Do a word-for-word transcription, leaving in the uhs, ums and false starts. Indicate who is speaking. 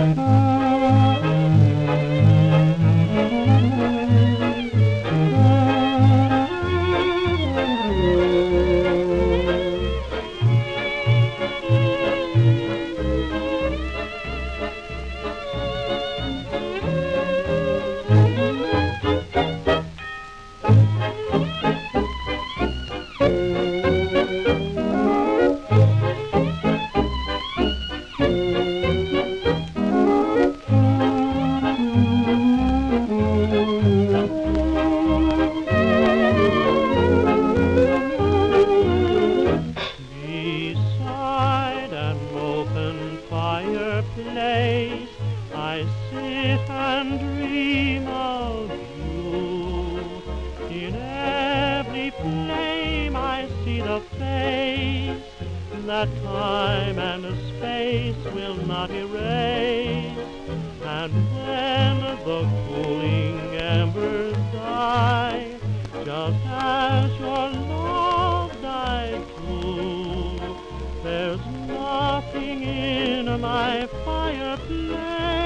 Speaker 1: Beside an open fireplace, I sit and dream of you. In every flame I see the face that time and space will not erase. And when the cooling embers die, just as your love died too, there's nothing in my fireplace